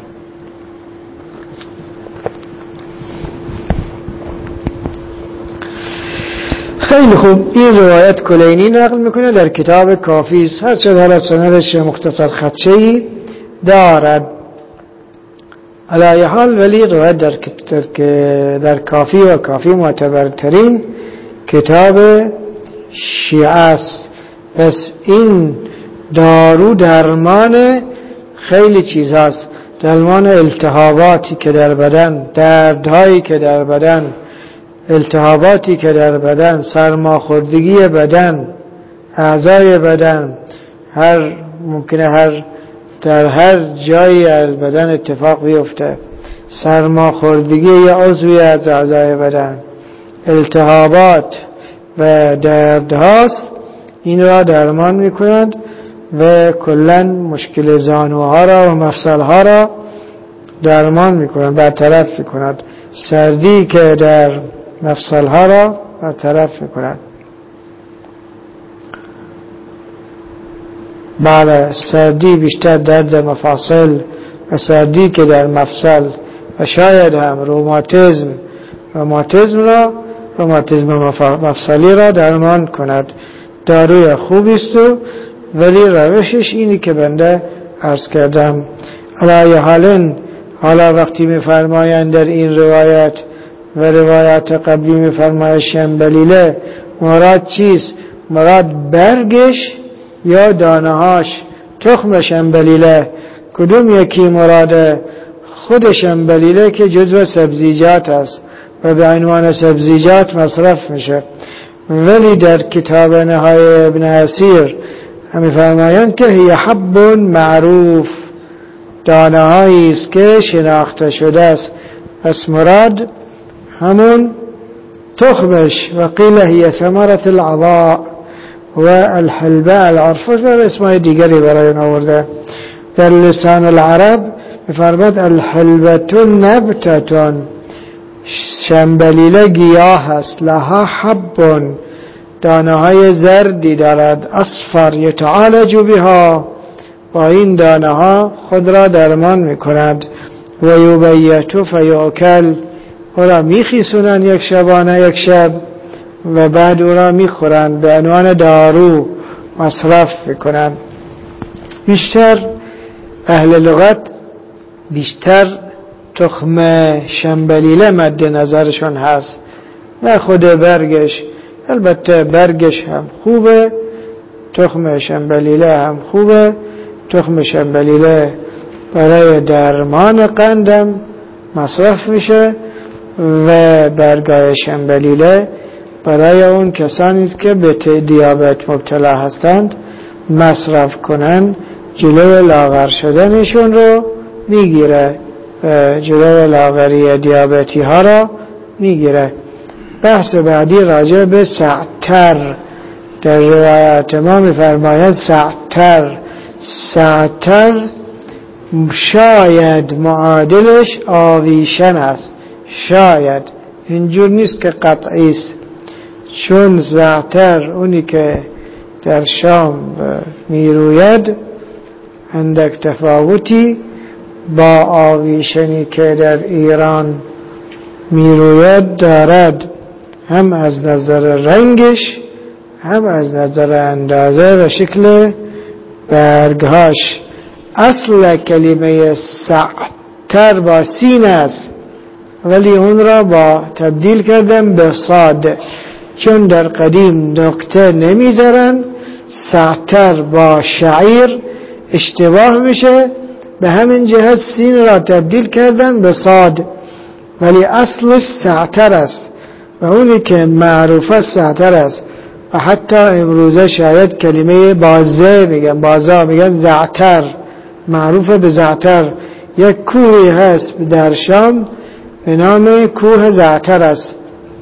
خیلی خوب. این روایت کلینی نقل میکنه در کتاب کافی است، هرچه در سندش مختصر خدشه‌ای دارد. علی حال ولی روایت در, در, در کافی و کافی معتبرترین کتاب شیعه است. پس این دارو درمان خیلی چیز هست، درمان التهاباتی که در بدن، دردهایی که در بدن، التهاباتی که در بدن، سرماخوردگی بدن، اعضای بدن، هر ممکنه هر در هر جایی از بدن اتفاق بیفته، سرماخوردگی یا عضوی از اعضای بدن، التهابات و دردهاست، این را درمان میکنند و کلن مشکل زانوها را و مفصلها را درمان میکنند، برطرف میکنند. سردی که در مفصلها را برطرف میکنند. بله، سردی بیشتر درد مفاصل و سردی که در مفصل و شاید هم روماتیسم روماتیسم را روماتیسم مفصلی را درمان کند. داروی خوبی است و ولی روشش اینی که بنده عرض کردم. علی حالن حالا وقتی میفرمایند در این روایت و روایات قبلی میفرمایند شنبلیله، مراد چیست؟ مراد برگش یا دانهاش؟ تخم شنبلیله کدوم یکی مراده؟ خود شنبلیله که جزو سبزیجات است و به عنوان سبزیجات مصرف میشه. ولی در کتاب نهای ابن اسیر همی فرمایند که هی حب معروف، دانه هایی است که شناخته شده است. پس مراد همون تخمش. و قیل هی ثمرة العضاء و الحلبه العرفش و اسمای دیگری برای آورده. در لسان العرب می‌فرماید الحلبه نبتة، شنبلیله گیاه است، لها حب، دانه های زردی دارد، اصفر یتعالج بها، با این دانه ها خود را درمان میکند. و یبیت فیاکل، او را میخیسونن یک شبانه یک شب و بعد او را میخورند، به عنوان دارو مصرف میکنند. بیشتر اهل لغت بیشتر تخم شنبلیله مد نظرشون هست، نه خود برگش. البته برگش هم خوبه، تخم شنبلیله هم خوبه. تخم شنبلیله برای درمان قندم مصرف میشه و برگای شنبلیله برای اون کسانی که به دیابت مبتلا هستند مصرف کنن، جلوی لاغر شدنشون رو میگیره، جلوی لاغری دیابتی ها را میگیره. بحث بعدی راجع به سعتر. در روایات ما میفرماید سعتر. سعتر شاید معادلش آویشن است، شاید، اینجور نیست که قطعی است، چون زعتر اونی که در شام میروید اندک تفاوتی با آویشنی که در ایران میروید دارد، هم از نظر رنگش، هم از نظر اندازه و شکل برگهاش. اصل کلمه سعتر با سین است، ولی اون را با تبدیل کردن به صاد، چون در قدیم نکته نمیذارن، سعتر با شعیر اشتباه میشه، به همین جهت سین را تبدیل کردن به صاد، ولی اصلش سعتر است و اونی که معروفه سعتر است. و حتی امروزه شاید کلمه بازه میگن، بازا میگن زعتر، معروف به زعتر. یک کوهی هست در شام به نام کوه زعتر است.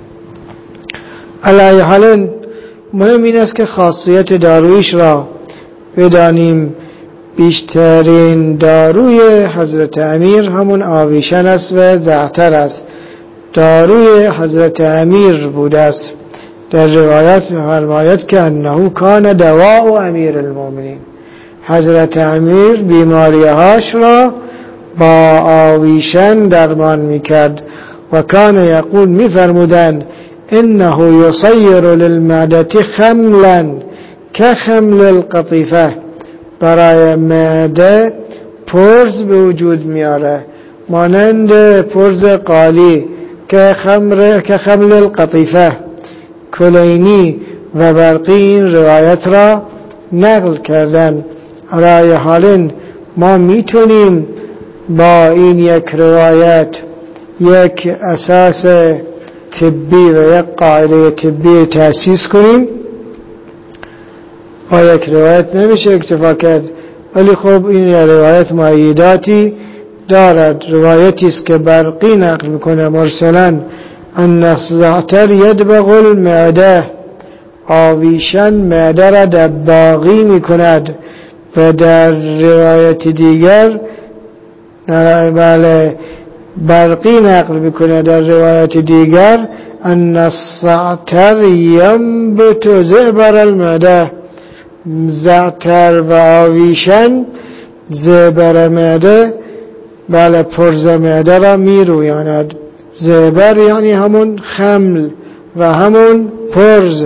علی حال مهم این است که خاصیت دارویش را بدانیم. بیشترین داروی حضرت امیر همون آویشن است و زعتر است. داروی حضرت امیر بوده است. در روایت فرماید که انه کان دواء امیر المؤمنین، حضرت امیر بیماریهاش را با آویشن درمان میکرد. و کان یقول، میفرمودند انه یصیر للمعده خملا کخمل القطیفه، برای معده پرز به وجود میاره مانند پرز قالی، که خمر که خمل القطیفه. کلینی و برقی این روایت را نقل کردن. علی حال ما میتونیم با این یک روایت یک اساس طبی و یک قاعده طبی تأسیس کنیم. با یک روایت نمیشه اکتفا کرد، ولی خب این روایت مؤیداتی دارد. روایتی است که برقی نقل میکنه مرسلا ان الزعتر یدبغ المعده، آویشن معده را دباغی میکند. و در روایت دیگر بله برقی نقل میکنه در روایت دیگر ان الزعتر ینبت زعبر المعده، زعتر و آویشن زعبر معده، بله پرز معده را میرویاند. زعبر یعنی همون خمل و همون پرز.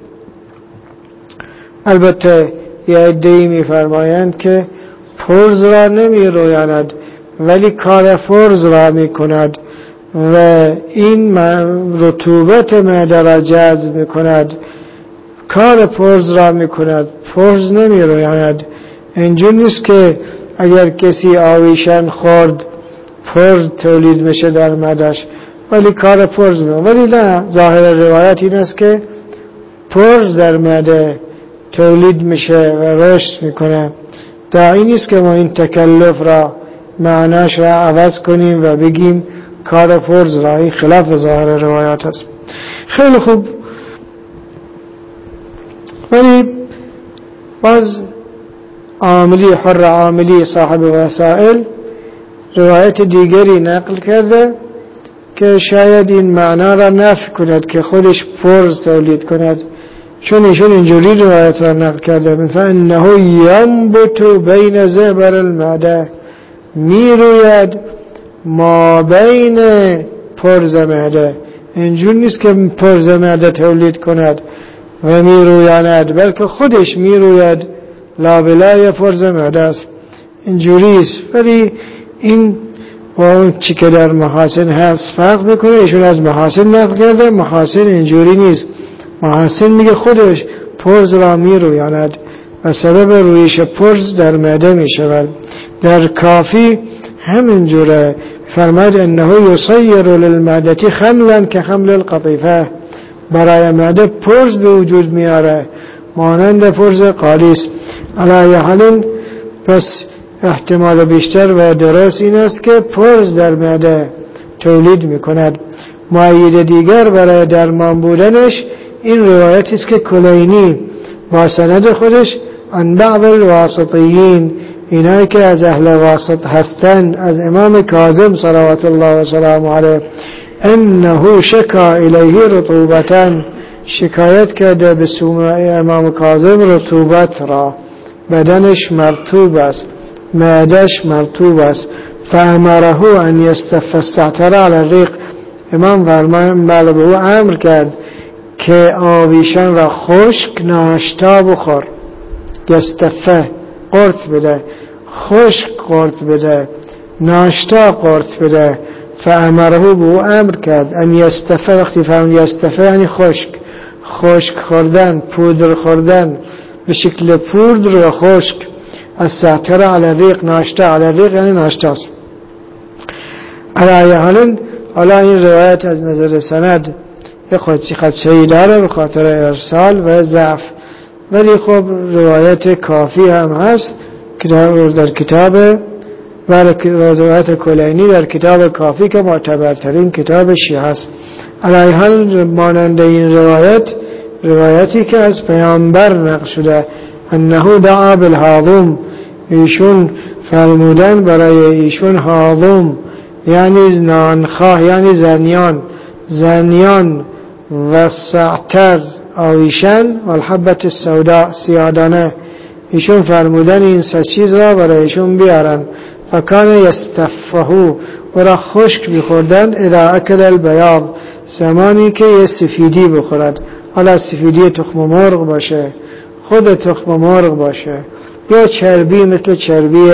البته یه عده‌ای میفرمایند که پرز را نمیرویاند ولی کار فرز را میکند و این رطوبت معده را جذب میکند، کار پرز را میکند، پرز نمیرویاند. اینجور نیست که اگر کسی آویشن خورد پرز تولید میشه در معده‌اش، ولی کار پرز میکنه. ولی نه، ظاهر روایت این است که پرز در معده تولید میشه و رشد میکنه. داعی نیست که ما این تکلف را معناش را عوض کنیم و بگیم کار پرز را، این خلاف ظاهر روایت است. خیلی خوب، ولی باز عاملی حر عاملی صاحب وسائل روایت دیگری نقل کرده که شاید این معنا را نفی کند که خودش پرز تولید کند، چون ایشون اینجوری روایت را نقل کرده فانه ینبت بین زعبر المعده، میروید ما بین پرز معده. اینجور نیست که پرز معده تولید کند و میرویاند، بلکه خودش میروید لابلای پرز معده است. اینجوری است. ولی این با اون چی که در محاسن هست فرق میکنه. ایشون از محاسن نقل کرده، محاسن اینجوری نیست. محاسن میگه خودش پرز را میرویاند و سبب رویش پرز در معده میشود. در کافی همینجوره، فرماید انه یصیر للمعده خملا که خمل القطیفه، برای معده پرز به وجود میاره مانند پرز قالی است. علی حال پس احتمال بیشتر و درست این است که پرز در معده تولید میکند. مؤید دیگر برای درمان بودنش این روایتی است که کلینی با سند خودش عن بعض الواسطیین اینایی که از اهل واسط هستند از امام کاظم صلوات الله و سلام علیه انه شکا الیه رطوبتا شکایت کرده به سوی امام کاظم رطوبت را بدنش مرطوب است معدش مرطوب است فامره ان یستف السعتر علی الریق امام فرمان بله به او امر کرد که آویشان را خشک ناشتا بخور یستفه قرط بده خشک قرط بده ناشتا قرط بده فامره به او امر کرد ان یستفه وقتی فرمان یستفه یعنی خشک خشک خوردن پودر خوردن به شکل پودر یا خشک از سعتر علی الریق ناشتا علی الریق یعنی ناشتاست. علی حال حالا این روایت از نظر سند یه خودسی خدشهی داره به خاطر ارسال و ضعف ولی خب روایت کافی هم هست در کتاب و روایت کلینی در کتاب کافی که معتبرترین کتاب شیعه است. علی حال مانند این روایت روایتی که از پیامبر نقل شده انه دعا بالهاضم ایشون فرمودن برای ایشون هاضم یعنی نانخواه یعنی زنیان زنیان و سعتر آویشن و الحبت السوداء سیادانه ایشون فرمودن این سه چیز را برای ایشون بیارن فکان یستفهو و را خشک میخوردن اذا اکل البیاض زمانی که یه سفیدی بخورد حالا سفیدی تخم مرغ باشه خود تخم مرغ باشه یا چربی مثل چربی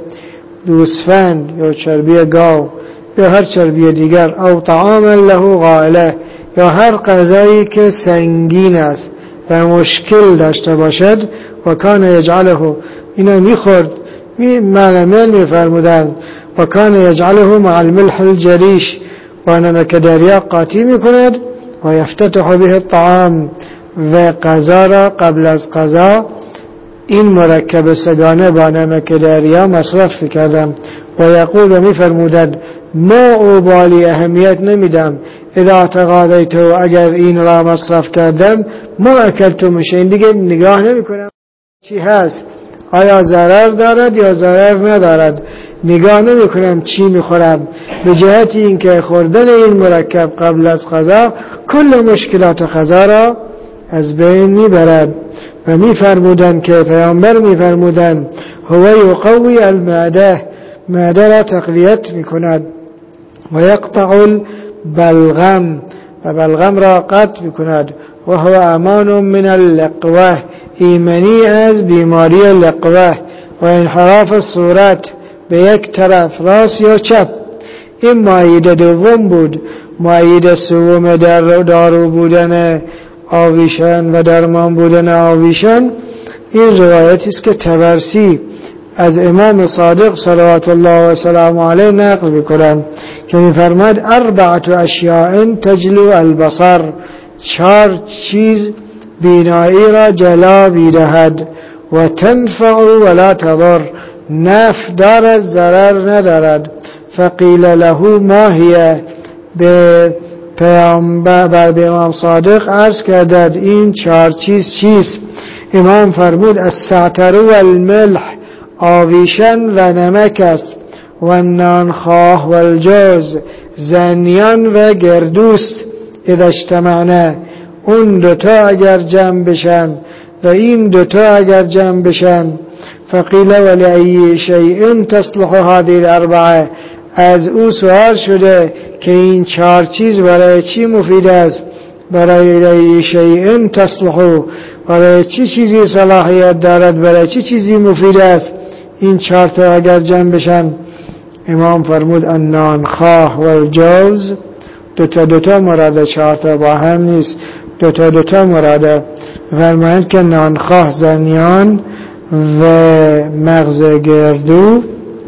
گوسفند یا چربی گاو یا هر چربی دیگر او طعام له غائله یا هر غذایی که سنگین است و مشکل داشته باشد و کان یجعله اینا میخورد می معلمین میفرمودن و کان یجعله مع الملح الجریش و نمک دریا قاطی میکند و یفتتح به الطعام و غذا را قبل از غذا این مرکب سگانه با نمک دریا مصرف کردم و یقول و میفرمودند ما اوبالی اهمیت نمیدم اذا تغاضیتو اگر این را مصرف کردم ما اکلتو میشه این دیگه نگاه نمی کنم چی هست آیا ضرر دارد یا ضرر ندارد نگاه نمی کنم چی میخورم به جهت اینکه خوردن این مرکب قبل از غذا کل مشکلات غذا را از بین میبرد و میفرمودند که پیامبر میفرمودند هو یقوی المعده معده را تقویت میکند و یقطع البلغم و بلغم را قطع میکند و هو امان من اللقوه ایمنی از بیماری لقوه و انحراف صورت به یک طرف راست یا چپ. این مایده دوم بود. مایده سوم در دارو بودن آویشان و درمان بودن آویشان این روایتی است که طبرسی از امام صادق صلوات الله و سلام علیه نقل می‌کنند که می‌فرماید اربعه اشیاء تجلو البصر چهار چیز بینایی را جلا می‌دهد و تنفع ولا تضر نفع دارد ضرر ندارد. فقیل له ما هی به پیامبر به امام صادق عرض کردند این چهار چیز چیست؟ امام فرمود السعتر و الملح آویشن و نمک است و نانخواه و الجوز زنیان و گردوست. اذا اجتمعنا اون دوتا اگر جمع بشن و این دوتا اگر جمع بشن فقیل ولی شیء تصلح هذه الاربعه از او سوال شده که این چهار چیز برای چی مفید است؟ برای شیء تصلح برای چی چیزی صلاحیت دارد؟ برای چی چیزی مفید است؟ این چهار تا اگر جمع بشن امام فرمود النانخواه و الجوز دوتا دوتا مراده چهار تا با هم نیست دوتا دوتا مراده فرمایند که نانخواه زنیان و مغز گردو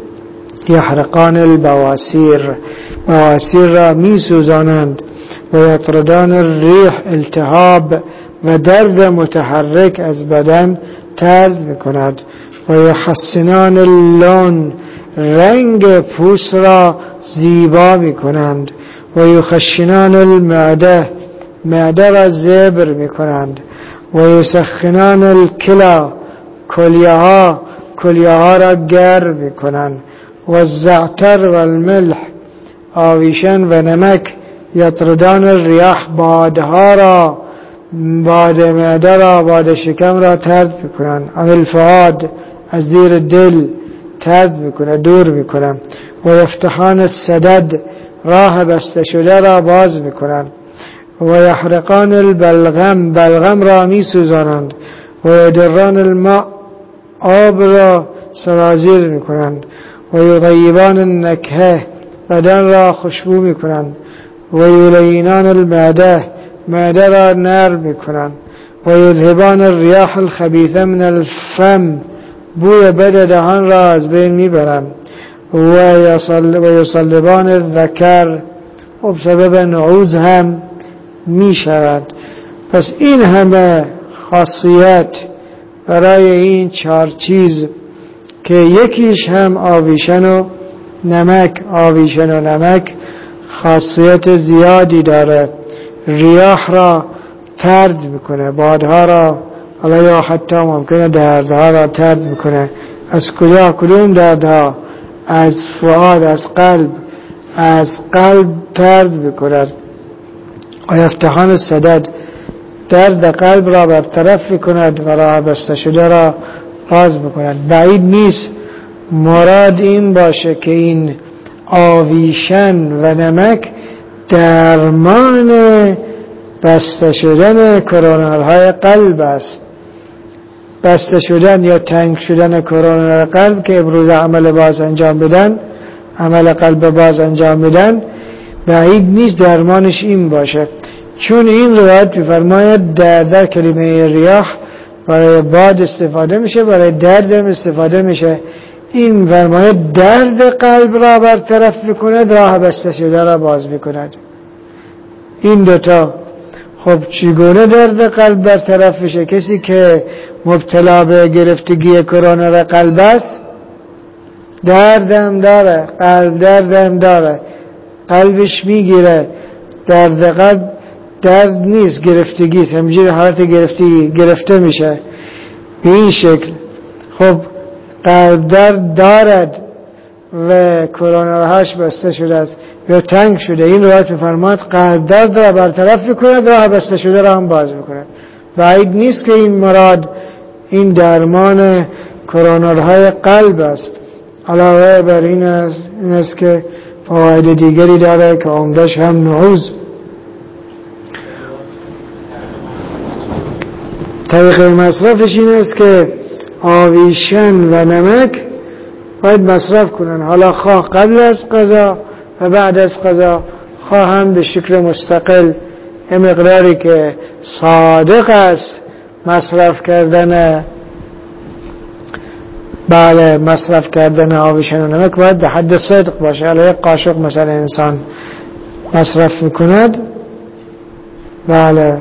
یحرقان البواسیر بواسیر را می سوزانند و یطردان الریح التهاب و درد متحرک از بدن طرد می کند و یحسنان اللون رنگ پوست را زیبا می کنند و یخشنان المعده معده را زبر می کنند و یسخنان الکلا کلیه ها کلیه ها را گرم میکنند. و الزعتر و الملح، آویشن و نمک، یطردان الریاح، بادها را، باد معده را، باد شکم را طرد میکنند. عن الفؤاد، از زیر دل طرد میکنه، دور میکنه. و یفتحان السدد، راه بسته شده را باز میکنند. و یحرقان البلغم، بلغم را میسوزانند. و یدران الماء، آب را سرازیر میکنند. و یغیبان النکهه، بدن را خوشبو میکنند. و یلینان المعده، معده را نرم میکنند. و یذهبان الریاح الخبیثه من الفم، بوی بد دهان را از بین میبرند. و یصلبان الذکر، و بسبب نعوذ هم میشود. پس این همه خاصیت برای این چهار چیز که یکیش هم آویشن و نمک، آویشن و نمک خاصیت زیادی داره. ریاح را طرد میکنه، بادها را، حالا یا حتی ممکنه دردها را طرد میکنه. از کجا؟ کدوم دردها؟ از فؤاد، از قلب، از قلب طرد میکند. و یفتحان السدد، درد قلب را برطرف میکند و راه بسته شده را باز میکند. بعید نیست مراد این باشه که این آویشن و نمک درمان بسته شدن کرونرهای قلب است. بسته شدن یا تنگ شدن کرونر قلب که امروز عمل باز انجام بدن، عمل قلب باز انجام بدن، بعید نیست درمانش این باشه. چون این روایت می‌فرماید در در کلمه ریاح برای باد استفاده میشه، برای درد هم استفاده میشه. این فرماید درد قلب را برطرف میکند، راه بسته شده را باز میکند. این دوتا. خب چگونه درد قلب برطرف میشه؟ کسی که مبتلا به گرفتگی کرونر قلب است دردم داره، قلب دردم داره، قلبش میگیره. درد قلب درد نیست، گرفتگی است. همینجوری حالت گرفتگی گرفته میشه به این شکل. خب قلب درد دارد و کرونرهاش بسته شده است یا تنگ شده، این روایت می‌فرماید قلب درد را برطرف می‌کند، راه بسته شده را هم باز می‌کند. بعید نیست که این مراد این درمان کرونرهای قلب است. علاوه بر این است, این است که فواید دیگری داره که عمدش هم نعوذ. طریقه مصرفش این است که آویشن و نمک باید مصرف کنن، حالا خواه قبل از غذا و بعد از غذا، خواه هم به شکل مستقل. یه مقداری که صادق است مصرف کردن، بله مصرف کردن آویشن و نمک باید به حد صدق باشه. حالا یک قاشق مثلا انسان مصرف میکند، بله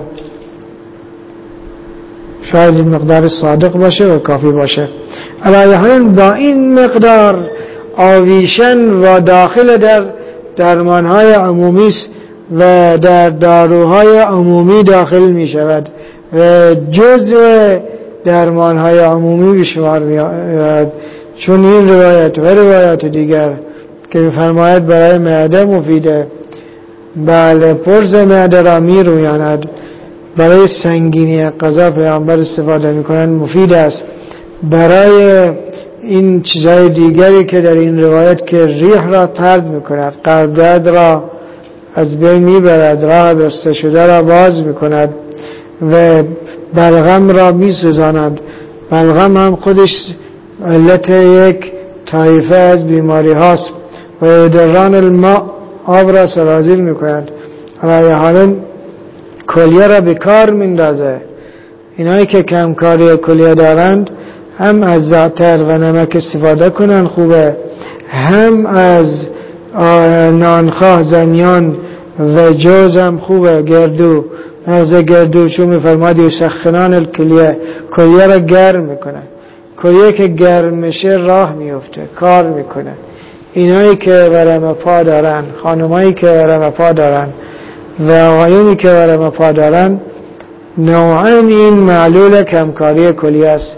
شاید این مقدار صادق باشه و کافی باشه. علاوه حال با این مقدار آویشن و داخل در درمانهای عمومی و در داروهای عمومی داخل می شود و جزء درمانهای عمومی به شمار می آید. چون این روایت و روایات دیگر که می فرماید برای معده مفیده، بله پرز معده را می رویاند، برای سنگینی غذا پیامبر استفاده میکنن مفید است. برای این چیزهای دیگری که در این روایت که ریح را طرد میکند، قلب درد را از بین میبرد، راه بسته شده را باز میکند و بلغم را میسوزاند. بلغم هم خودش علت یک طایفه از بیماری هاست. و یدران الماء، آب را سرازیر میکند. علی حال کلیه را به کار میندازه. اینایی که کمکاری کلیه دارند هم از زعتر و نمک استفاده کنن خوبه، هم از نانخواه، زنیان و جوز هم خوبه، گردو، مغز گردو، چون میفرماد یسخنان الکلیه، کلیه را گرم میکنه. کلیه که گرم میشه راه میفته، کار میکنه. اینایی که ورم پا دارن، خانمایی که ورم پا دارن و آقایونی که ورم پا دارن، نوعاً این معلول کمکاری کلیه است.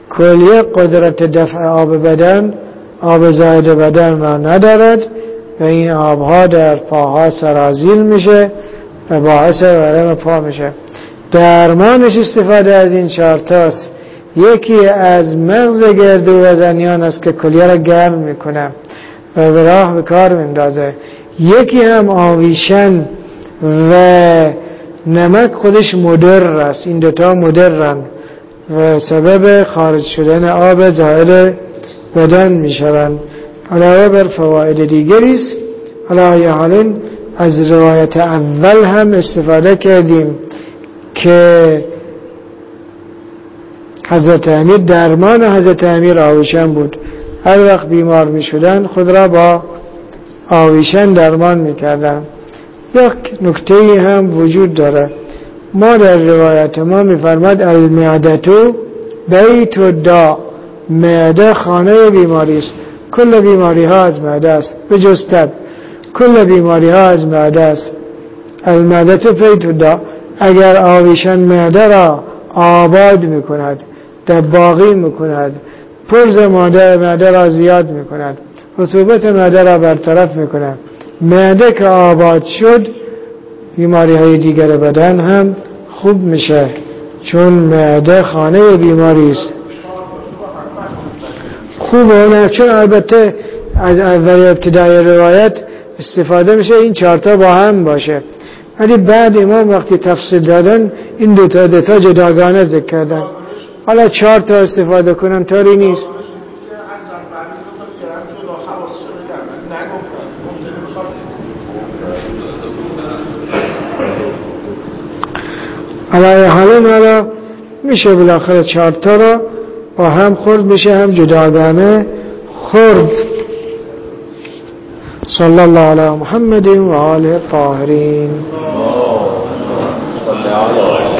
کلیه قدرت دفع آب بدن، آب زائد بدن را ندارد و این آبها در پاها سرازیر میشه و باعث ورم پا میشه. درمانش استفاده از این چهارتاست. یکی از مغز گردو وزنیان است که کلیه را گرم میکنه و به راه به کار میندازه. یکی هم آویشن و نمک خودش مدر است. این دوتا مدرن و سبب خارج شدن آب زائد بدن میشوند. علاوه بر فواید دیگری است. علاوه حال از روایت اول هم استفاده کردیم که حضرت امیر، درمان حضرت امیر آویشن بود. هر وقت بیمار می شدن خود را با آویشن درمان می کردن. یک نکته هم وجود داره. ما در روایت ما می فرماد المعدتو بیت الداء، معده خانه بیماری است. کل بیماری ها از معده است به جز تب. کل بیماری ها از معده است. المعدتو بیت الداء. اگر آویشن معده را آباد می کند، دباغی می کند، پرز معده معده را زیاد می کند، رطوبت معده را برطرف می کند، معده که آباد شد بیماری های دیگر بدن هم خوب میشه، چون معده خانه بیماری است. خوبه اونه، چون البته از اول ابتدای روایت استفاده میشه این چهارتا با هم باشه، ولی بعد امام وقتی تفصیل دادن این دوتا دوتا جداگانه ذکر کردن. حالا چهار تا استفاده کنن طوری نیست. حالا حالا حالا میشه بالاخره چهار تا را با هم خورد، میشه هم جداگانه خورد. صلی الله علی محمد و آله الطاهرین.